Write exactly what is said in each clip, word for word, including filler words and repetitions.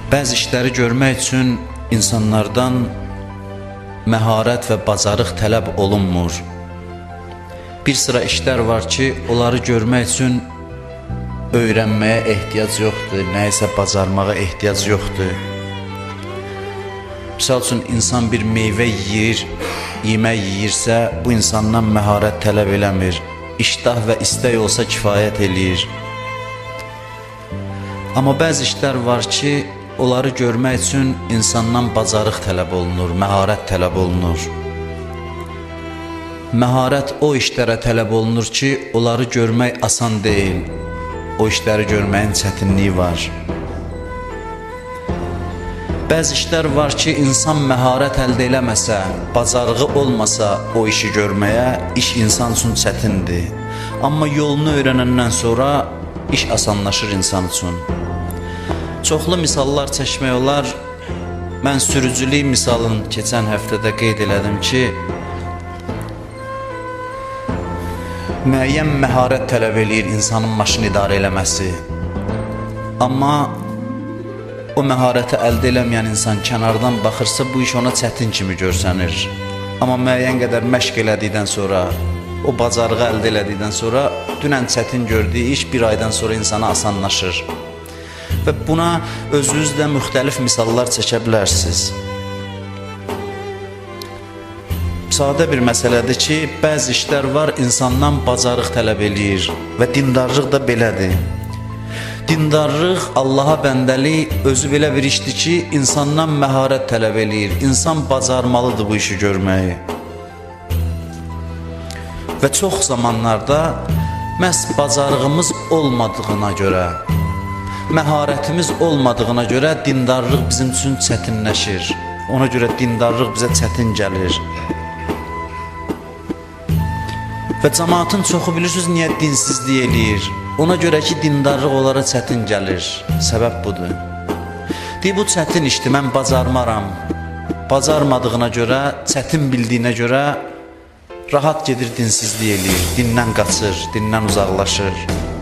Bəzi işləri görmək üçün insanlardan məharət və bacarıq tələb olunmur. Bir sıra işlər var ki, onları görmək üçün öyrənməyə ehtiyac yoxdur, nəyisə bacarmağa ehtiyac yoxdur. Misal üçün, insan bir meyvə yiyir, yemək yiyirsə, bu insandan məharət tələb eləmir. İştah və istək olsa kifayət eləyir. Amma bəzi işlər var ki, onları görmək üçün insandan bacarıq tələb olunur, məharət tələb olunur. Məharət o işlərə tələb olunur ki, onları görmək asan deyil. O işləri görməyin çətinliyi var. Bəzi işlər var ki, insan məharət əldə eləməsə, bacarığı olmasa o işi görməyə, iş insan üçün çətindir. Amma yolunu öyrənəndən sonra iş asanlaşır insan üçün. Çoxlu misallar çəkmək olar. Mən sürücülük misalını keçən həftədə qeyd elədim ki, müəyyən məharət tələb eləyir insanın maşını idarə eləməsi. Amma o məharəti əldə eləməyən insan kənardan baxırsa, bu iş ona çətin kimi görsənir. Amma müəyyən qədər məşq elədikdən sonra, o bacarığı əldə elədikdən sonra, dünən çətin gördüyü iş bir aydan sonra insana asanlaşır. Və buna özünüz də müxtəlif misallar çəkə bilərsiniz. Sadə bir məsələdir ki, bəzi işlər var, insandan bacarıq tələb eləyir və dindarlıq da belədir. Dindarlıq, Allaha bəndəlik özü belə bir işdir ki, insandan məharət tələb eləyir. İnsan bacarmalıdır bu işi görməyi. Və çox zamanlarda məhz bacarığımız olmadığına görə, məharətimiz olmadığına görə dindarlıq bizim üçün çətinləşir. Ona görə dindarlıq bizə çətin gəlir. Və cəmaatın çoxu bilirsiniz niyə dinsizlik eləyir? Ona görə ki, dindarlıq onlara çətin gəlir. Səbəb budur. Deyir, bu çətin işdir, mən bacarmaram. Bacarmadığına görə, çətin bildiyinə görə rahat gedir dinsizlik eləyir. Dindən qaçır, dindən uzaqlaşır.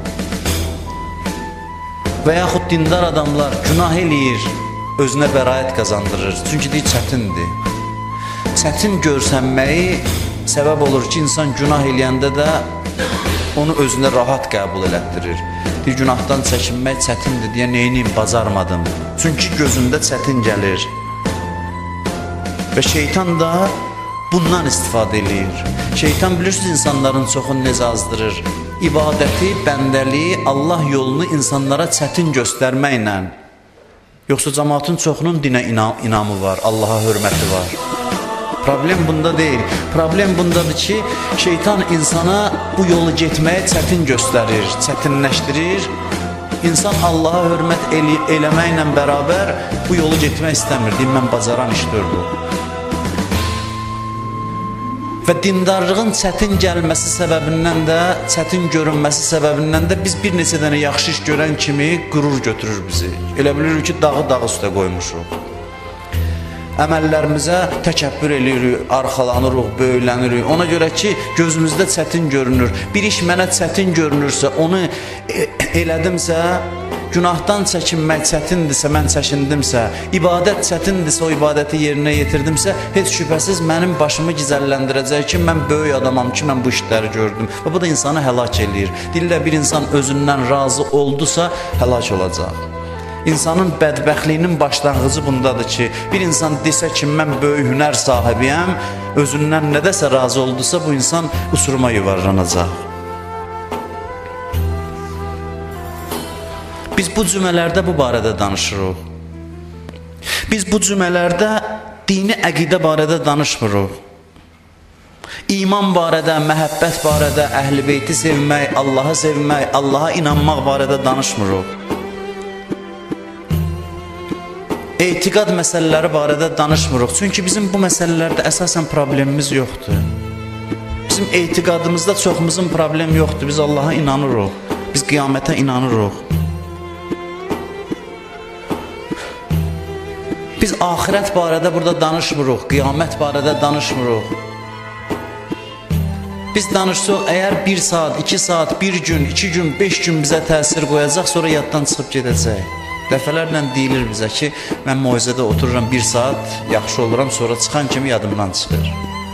Və yaxud dindar adamlar günah eləyir, özünə bəraət qazandırır. Çünki deyir, çətindir. Çətin görsənməyi səbəb olur ki, insan günah eləyəndə də onu özünə rahat qəbul elətdirir. Bir günahdan çəkinmək çətindir deyə neyniyim, bacarmadım. Çünki gözündə çətin gəlir. Və şeytan da bundan istifadə eləyir. Şeytan bilirsiniz insanların çoxunu necə azdırır. İbadəti, bəndəliyi, Allah yolunu insanlara çətin göstərməklə. Yoxsa cəmaatın çoxunun dinə inamı var, Allaha hörməti var. Problem bunda deyil. Problem bundadır ki, şeytan insana bu yolu getməyə çətin göstərir, çətinləşdirir. İnsan Allaha hörmət el eləməklə bərabər bu yolu getmək istəmir. Deyim, mən bacaran işdir bu. Və dindarlığın çətin gəlməsi səbəbindən də, çətin görünməsi səbəbindən də biz bir neçə dənə yaxşı iş görən kimi qürur götürür bizi. Elə bilirik ki, dağı dağı üstə qoymuşuq. Əməllərimizə təkəbbür eləyirik, arxalanırıq, böyülənirik. Ona görə ki, gözümüzdə çətin görünür. Bir iş mənə çətin görünürsə, onu elədimsə, günahdan çəkinmək çətindirsə, mən çəkindimsə, ibadət çətindirsə, o ibadəti yerinə yetirdimsə, heç şübhəsiz mənim başımı gizəlləndirəcək ki, mən böyük adamam ki, mən bu işləri gördüm. Və bu da insanı həlak eləyir. Dillə bir insan özündən razı oldusa, həlak olacaq. İnsanın bədbəxtliyinin başlanğıcı bundadır ki, bir insan desə ki, mən böyük hünər sahibiyəm, özündən nədəsə razı oldusa, bu insan usuruma yuvarlanacaq. Biz bu cümlələrdə bu barədə danışırıq. Biz bu cümlələrdə dini əqidə barədə danışmırıq. İman barədə, məhəbbət barədə, əhl-i beyti sevmək, Allaha sevmək, Allaha inanmaq barədə danışmırıq. Etiqad məsələləri barədə danışmırıq. Çünki bizim bu məsələlərdə əsasən problemimiz yoxdur. Bizim etiqadımızda çoxumuzun problemi yoxdur. Biz Allaha inanırıq. Biz qiyamətə inanırıq. Biz axirət barədə burada danışmırıq. Qiyamət barədə danışmırıq. Biz danışsaq, əgər bir saat, iki saat, bir gün, iki gün, beş gün bizə təsir qoyacaq, sonra yaddan çıxıb gedəcək. Dəfələrlə deyilir bizə ki, mən moizədə otururam bir saat, yaxşı oluram, sonra çıxan kimi yadımdan çıxır.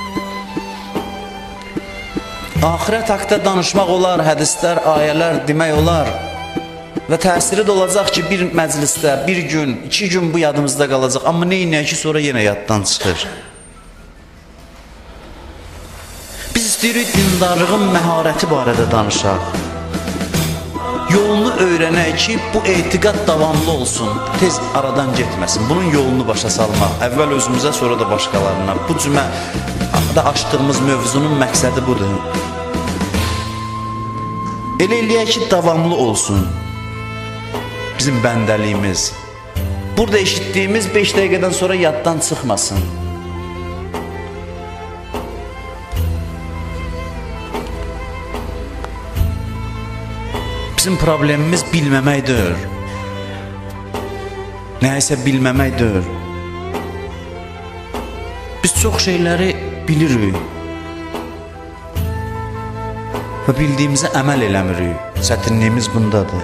Axirət haqda danışmaq olar, hədislər, ayələr demək olar və təsiri də olacaq ki, bir məclisdə, bir gün, iki gün bu yadımızda qalacaq. Amma neynəyək ki, sonra yenə yaddan çıxır. Biz istəyirik dindarlığın məharəti barədə danışaq. Yolunu öyrənək ki, bu etiqad davamlı olsun, tez aradan getməsin. Bunun yolunu başa salmaq, əvvəl özümüzə, sonra da başqalarına. Bu cümə da açdığımız mövzunun məqsədi budur. Elə eləyək ki, davamlı olsun bizim bəndəliyimiz. Burada eşitdiyimiz beş dəqiqədən sonra yaddan çıxmasın. Bizim problemimiz bilməməkdir. Nəyəsə bilməməkdir. Biz çox şeyləri bilirik və bildiyimizə əməl eləmirik. Çətinliyimiz bundadır.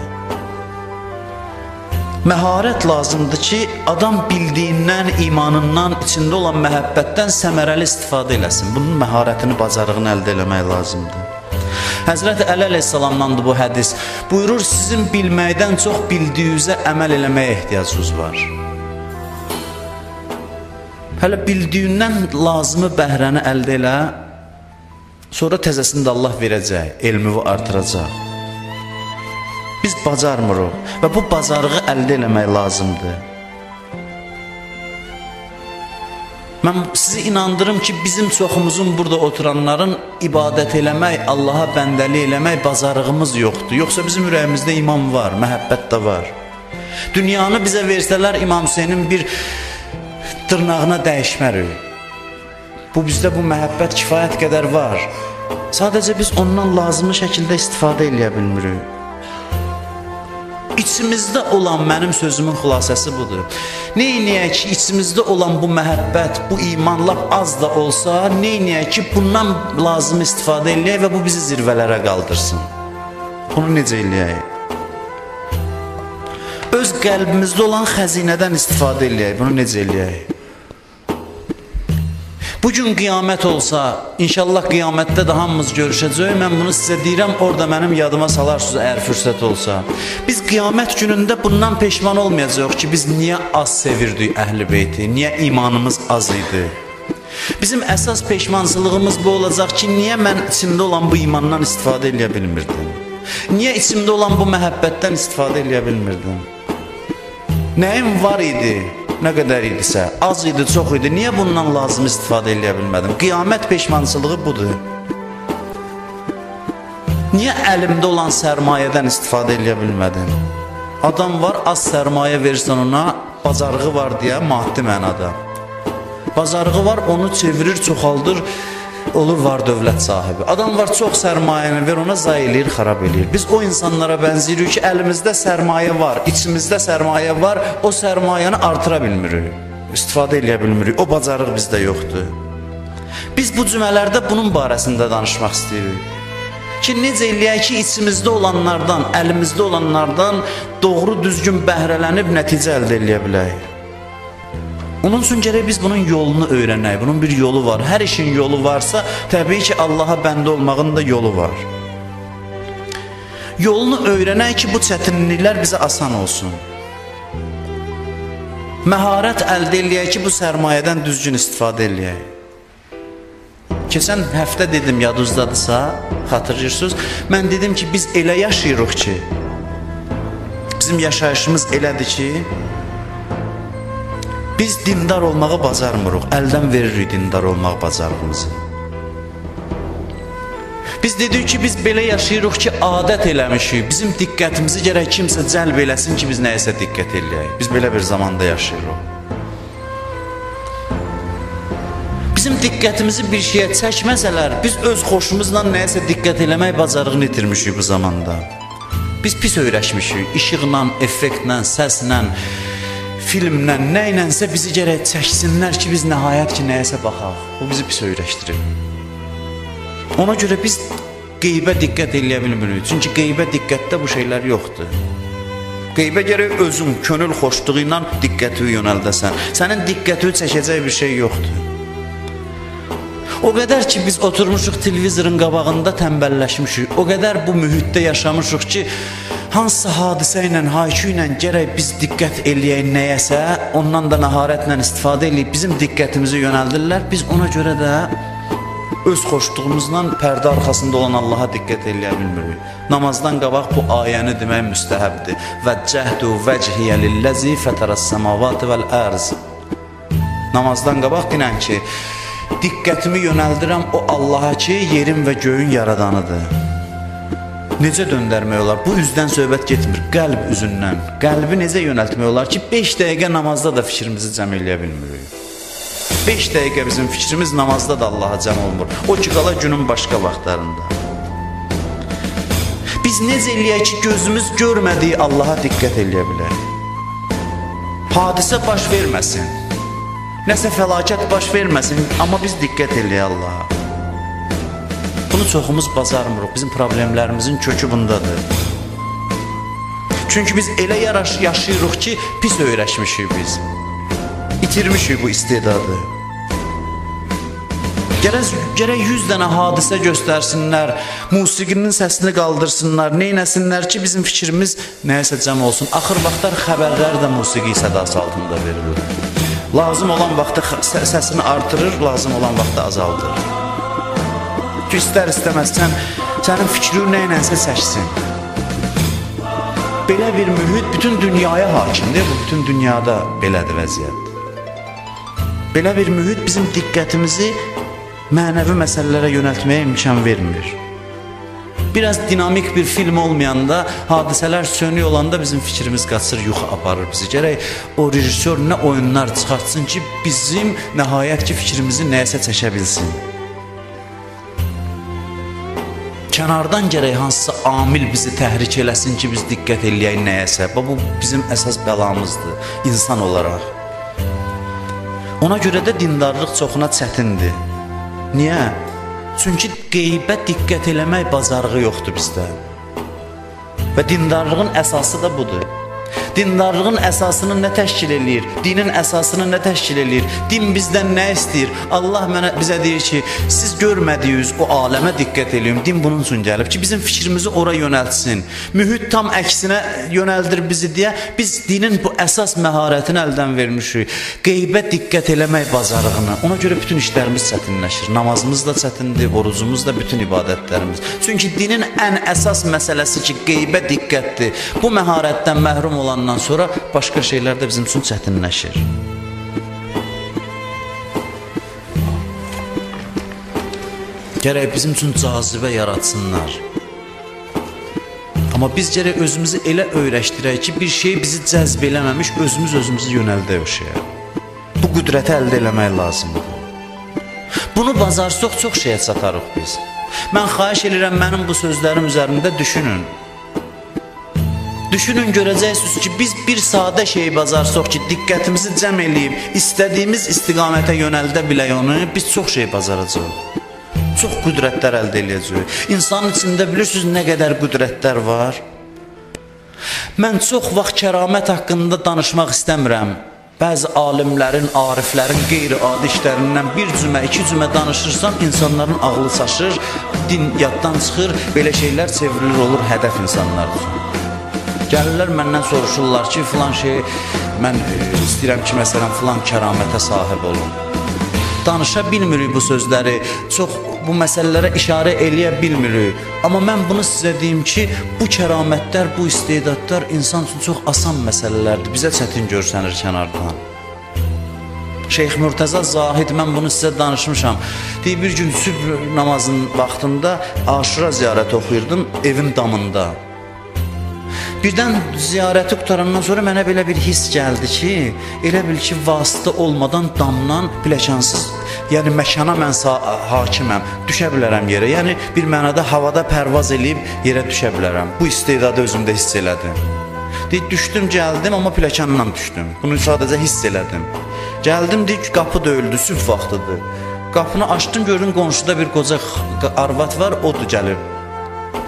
Məharət lazımdır ki, adam bildiyindən, imanından, içində olan məhəbbətdən səmərəli istifadə eləsin. Bunun məharətini, bacarığını əldə eləmək lazımdır. Həzrəti Əli əleyhissalamdandır bu hədis. Buyurur, sizin bilməkdən çox bildiyinizə əməl eləməyə ehtiyacınız var. Hələ bildiyindən lazımı bəhrəni əldə elə, sonra təzəsini də Allah verəcək, elmi artıracaq. Biz bacarmırıq və bu bacarığı əldə eləmək lazımdır. Mən sizi inandırım ki, bizim çoxumuzun burada oturanların ibadət eləmək, Allaha bəndəli eləmək bacarığımız yoxdur. Yoxsa bizim ürəyimizdə iman var, məhəbbət də var. Dünyanı bizə versələr, İmam Hüseynin bir dırnağına dəyişmərik. Bu bizdə bu məhəbbət kifayət qədər var. Sadəcə biz ondan lazımı şəkildə istifadə eləyə bilmirik. İçimizdə olan mənim sözümün xülasəsi budur. Neynəyək ki, içimizdə olan bu məhəbbət, bu iman lap az da olsa, neynəyək ki, bundan lazım istifadə eləyək və bu bizi zirvələrə qaldırsın. Bunu necə eləyək? Öz qəlbimizdə olan xəzinədən istifadə eləyək. Bunu necə eləyək? Bugün qiyamət olsa, inşallah qiyamətdə də hamımız görüşəcək. Mən bunu sizə deyirəm, orada mənim yadıma salarsınız əgər fürsət olsa. Biz qiyamət günündə bundan peşman olmayacaq ki, biz niyə az sevirdik Əhl-i Beyti, niyə imanımız az idi. Bizim əsas peşmansılığımız bu olacaq ki, niyə mən içimdə olan bu imandan istifadə eləyə bilmirdim? Niyə içimdə olan bu məhəbbətdən istifadə eləyə bilmirdim? Nəyim var idi? Nə qədər idisə, az idi, çox idi. Niyə bundan lazım istifadə eləyə bilmədim? Qiyamət peşmansılığı budur. Niyə əlimdə olan sərmayədən istifadə eləyə bilmədim? Adam var, az sərmayə versən ona, bacarığı var deyə maddi mənada. Bacarığı var, onu çevirir, çoxaldır, olur var dövlət sahibi. Adam var, çox sərmayəni ver ona, zay eləyir, xarab eləyir. Biz o insanlara bənziyirik ki, əlimizdə sərmayə var, içimizdə sərmayə var, o sərmayəni artıra bilmirik, istifadə eləyə bilmirik, o bacarıq bizdə yoxdur. Biz bu cümələrdə bunun barəsində danışmaq istəyirik. Ki, necə eləyək ki, içimizdə olanlardan, əlimizdə olanlardan doğru düzgün bəhrələnib nəticə əldə eləyə bilək. Onun üçün gərək biz bunun yolunu öyrənək, bunun bir yolu var. Hər işin yolu varsa, təbii ki, Allaha bəndə olmağın da yolu var. Yolunu öyrənək ki, bu çətinliklər bizə asan olsun. Məharət əldə eləyək ki, bu sərmayədən düzgün istifadə eləyək. Keçən həftə dedim, yadınızdadırsa, xatırlayırsınız, mən dedim ki, biz elə yaşayırıq ki, bizim yaşayışımız elədir ki, biz dindar olmağı bacarmırıq, əldən veririk dindar olmaq bacarığımızı. Biz dedik ki, biz belə yaşayırıq ki, adət eləmişik, bizim diqqətimizi gərək kimsə cəlb eləsin ki, biz nəyəsə diqqət eləyək. Biz belə bir zamanda yaşayırıq. Bizim diqqətimizi bir şeyə çəkməsələr, biz öz xoşumuzla nəyəsə diqqət eləmək bacarığını itirmişik bu zamanda. Biz pis öyrəşmişik, işıqla, effektlə, səslə, filmlə, nə ilənsə bizi gərək çəksinlər ki, biz nəhayət ki, nəyəsə baxaq. Bu bizi pis öyrəşdirir. Ona görə biz qeybə diqqət eləyə bilmirik. Çünki qeybə diqqətdə bu şeylər yoxdur. Qeybə gərək özün könül xoşluğu ilə diqqəti yönəldəsən. Sənin diqqəti çəkəcək bir şey yoxdur. O qədər ki, biz oturmuşuq televizorun qabağında tənbəlləşmişik. O qədər bu mühitdə yaşamışıq ki, hansısa hadisə ilə, haykü ilə gərək biz diqqət eləyək nəyəsə, ondan da məharətlə istifadə eləyib bizim diqqətimizi yönəldirlər. Biz ona görə də öz xoşluğumuzdan pərdə arxasında olan Allaha diqqət eləyə bilmirik. Namazdan qabaq bu ayəni demək müstəhəbdir. Vəccəhdu vəchiyyə lilləzi fətərəs səmavati vəl ərz. Namazdan qabaq dinən ki, diqqətimi yönəldirəm o Allaha ki, yerin və göyün yaradanıdır. Necə döndərmək olar? Bu üzdən söhbət getmir, qəlb üzündən. Qəlbi necə yönəltmək olar ki, beş dəqiqə namazda da fikrimizi cəm eləyə bilmirik. beş dəqiqə bizim fikrimiz namazda da Allaha cəm olmur. O ki, qala günün başqa vaxtlarında. Biz necə eləyək ki, gözümüz görmədiyi Allaha diqqət eləyə bilək? Hadisə baş verməsin, nəsə fəlakət baş verməsin, amma biz diqqət eləyək Allaha. Bunu çoxumuz bacarmırıq, bizim problemlərimizin kökü bundadır. Çünki biz elə yaşayırıq ki, pis öyrəşmişik biz. İtirmişik bu istedadı. Gərək yüz dənə hadisə göstərsinlər, musiqinin səsini qaldırsınlar, neynəsinlər ki, bizim fikrimiz nəyəsə cəm olsun. Axır vaxtlar xəbərlər də musiqi sədası altında verilir. Lazım olan vaxtda səsini artırır, lazım olan vaxtda azaldır. Ki, istər istəməzsən, sənin fikrin neynənsə çəksin. Belə bir mühit bütün dünyaya hakimdir, bu bütün dünyada belədir vəziyyət. Belə bir mühit bizim diqqətimizi mənəvi məsələlərə yönəltməyə imkan vermir. Biraz dinamik bir film olmayanda, hadisələr sönük olanda bizim fikrimiz qaçır, yuxa aparır bizi. Gərək o rejissor nə oyunlar çıxartsın ki, bizim nəhayət ki, fikrimizi nəyəsə çəkə bilsin. Kənardan gərək hansısa amil bizi təhrik eləsin ki, biz diqqət eləyək nəyəsə. Bu, bizim əsas bəlamızdır, insan olaraq. Ona görə də dindarlıq çoxuna çətindir. Niyə? Çünki qeybə diqqət eləmək bacarığı yoxdur bizdə. Və dindarlığın əsası da budur. Dindarlığın əsasını nə təşkil eləyir? Dinin əsasını nə təşkil eləyir? Din bizdən nə istəyir? Allah mənə, bizə deyir ki, siz görmədiyiniz o aləmə diqqət eləyin. Din bunun üçün gəlib ki, bizim fikrimizi ora yönəltsin. Mühit tam əksinə yönəldir bizi deyə biz dinin bu əsas məharətini əldən vermişik. Qeybə diqqət eləmək bacarığını. Ona görə bütün işlərimiz çətinləşir. Namazımız da çətindir, orucumuz da, bütün ibadətlərimiz. Çünki dinin ən əsas məsələsi ki, qeybə diqqətdir. Bu məharətdən məhrum olan ondan sonra başqa şeylər də bizim üçün çətinləşir. Gərək bizim üçün cazibə yaratsınlar. Amma biz gərək özümüzü elə öyrəşdirək ki, bir şey bizi cəzb eləməmiş, özümüz özümüzü yönəldək o şeyə. Bu qüdrəti əldə eləmək lazımdır. Bunu bacarsaq çox şeyə çatarıq biz. Mən xahiş edirəm, mənim bu sözlərim üzərində düşünün. Düşünün, görəcəksiniz ki, biz bir sadə şeyi bacarsaq ki, diqqətimizi cəm eləyib, istədiyimiz istiqamətə yönəldə bilək onu, biz çox şey bacaracaq. Çox qüdrətlər əldə eləyəcək. İnsanın içində bilirsiniz nə qədər qüdrətlər var? Mən çox vaxt kəramət haqqında danışmaq istəmirəm. Bəzi alimlərin, ariflərin qeyri-adi işlərindən bir cümə, iki cümə danışırsam, insanların ağlı çaşır, din yaddan çıxır, belə şeylər çevrilir olur hədəf insanlar üçün. Gəlirlər məndən soruşurlar ki, filan şey, mən istəyirəm ki, məsələn, filan kəramətə sahib olun. Danışa bilmirik bu sözləri, çox bu məsələlərə işarə eləyə bilmirik. Amma mən bunu sizə deyim ki, bu kəramətlər, bu istedadlar insan üçün çox asan məsələlərdir. Bizə çətin görsənir kənardan. Şeyx Mürtəza Zahid, mən bunu sizə danışmışam. Deyir, bir gün sübh namazın vaxtında Aşura ziyarəti oxuyurdum evin damında. Birdən ziyarəti qutarandan sonra mənə belə bir his gəldi ki, elə bil ki, vasitə olmadan damdan pləkansız, yəni məkana mən hakiməm, düşə bilərəm yerə. Yəni bir mənada havada pərvaz eləyib yerə düşə bilərəm. Bu istedadı özümdə hiss elədim. Deyir, düşdüm, gəldim, amma pləkanla düşdüm. Bunu sadəcə hiss elədim. Gəldim, deyir ki, qapı döyüldü, sübh vaxtıdır. Qapını açdım, gördüm, qonşuda bir qoca arvad var, odur gəlir.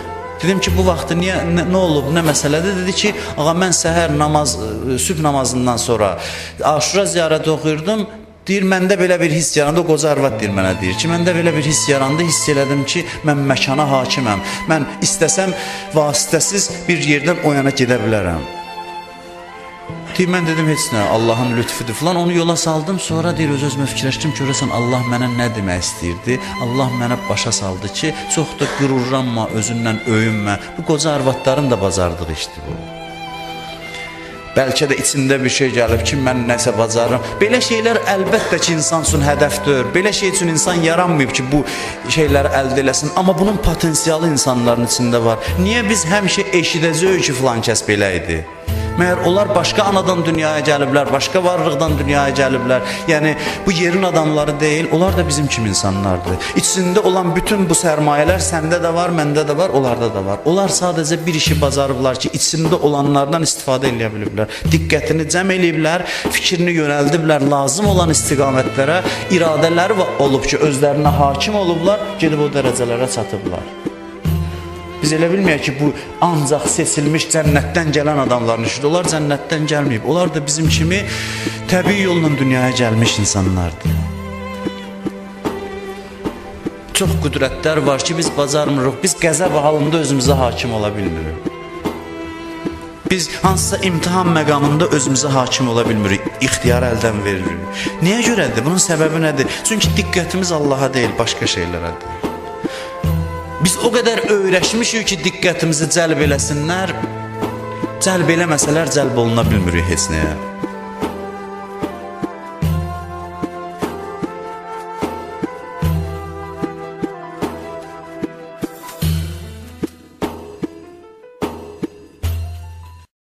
Dedim ki, bu vaxtı niyə, nə, nə olub, nə məsələdir? Dedi ki, ağa mən səhər namaz, sübh namazından sonra Aşura ziyarəti oxuyurdum. Deyir, məndə belə bir hiss yarandı, o qoca arvad deyir mənə, deyir ki, məndə belə bir hiss yarandı, hiss elədim ki, mən məkana hakiməm. Mən istəsəm vasitəsiz bir yerdən o yana gedə bilərəm. Deyir, mən dedim, heç nə, Allahın lütfüdür falan, onu yola saldım, sonra deyir, öz-özümə fikirləşdim ki, görəsən Allah mənə nə demək istəyirdi? Allah mənə başa saldı ki, çox da qürurlanma, özündən öyünmə, bu qoca arvadların da bacardığı işdir bu. Bəlkə də içində bir şey gəlib ki, mən nəsə bacarım. Belə şeylər əlbəttə ki, insan üçün hədəfdir. Belə şey üçün insan yaranmayıb ki, bu şeyləri əldə eləsin. Amma bunun potensialı insanların içində var. Niyə biz həmişə eşidəcəyik ki, filan kəs belə idi? Məyər onlar başqa anadan dünyaya gəliblər, başqa varlıqdan dünyaya gəliblər. Yəni, bu yerin adamları deyil, onlar da bizim kimi insanlardır. İçində olan bütün bu sərmayələr səndə də var, məndə də var, onlarda da var. Onlar sadəcə bir işi bacarıblar ki, içində olanlardan istifadə edə biliblər. Diqqətini cəm eləyiblər, fikrini yönəldiblər, lazım olan istiqamətlərə, iradələri olub ki, özlərinə hakim olublar, gedib o dərəcələrə çatıblar. Biz elə bilməyək ki, bu ancaq seçilmiş cənnətdən gələn adamların işidir. Onlar cənnətdən gəlməyib. Onlar da bizim kimi təbii yolla dünyaya gəlmiş insanlardır. Çox qüdrətlər var ki, biz bacarmırıq. Biz qəzəb halında özümüzə hakim ola bilmirik. Biz hansısa imtihan məqamında özümüzə hakim ola bilmirik. İxtiyarı əldən veririk. Niyə görədir? Bunun səbəbi nədir? Çünki diqqətimiz Allaha deyil, başqa şeylərədir. Biz o qədər öyrəşmişik ki, diqqətimizi cəlb eləsinlər, cəlb eləməsələr cəlb oluna bilmirik heç nəyə.